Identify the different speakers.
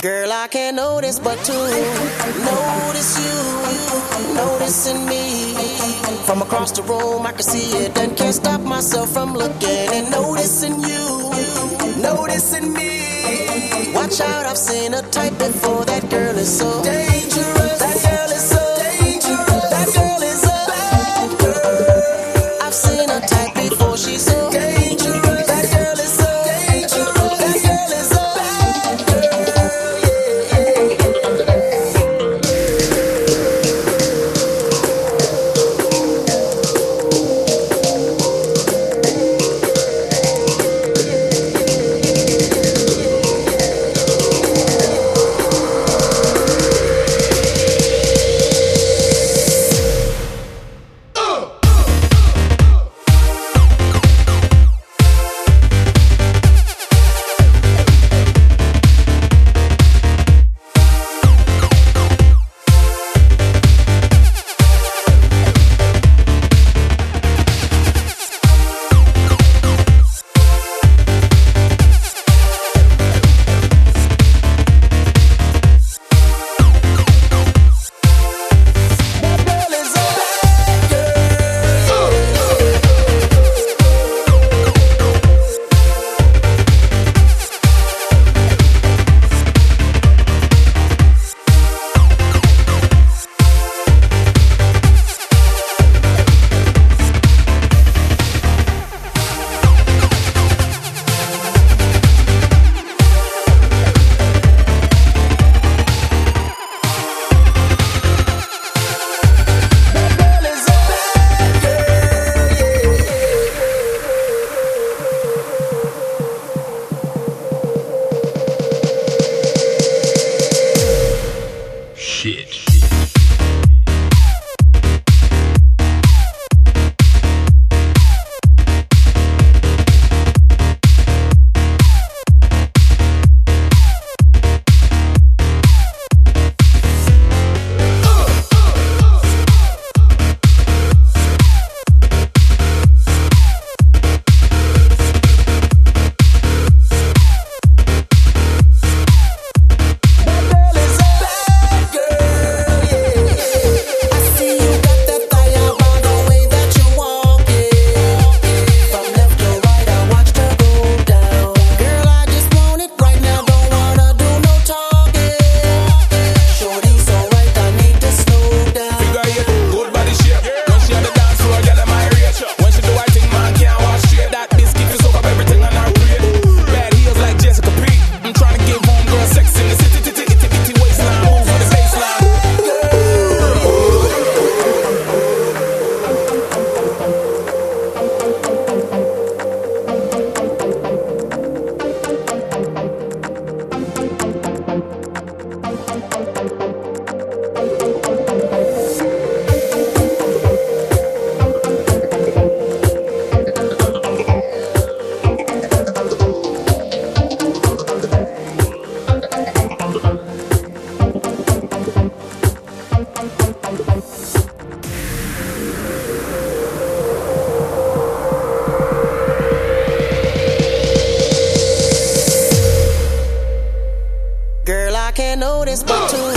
Speaker 1: Girl, I can't notice but to notice you, noticing me. From across the room, I can see it and can't stop myself from looking and noticing you, noticing me. Watch out, I've seen a type before. That girl is so dangerous. That girl is so dangerous. That girl is a bad girl. I've seen a type before. She's so dangerous. That girl is so dangerous. That girl is a bad girl. Girl, I can't notice but to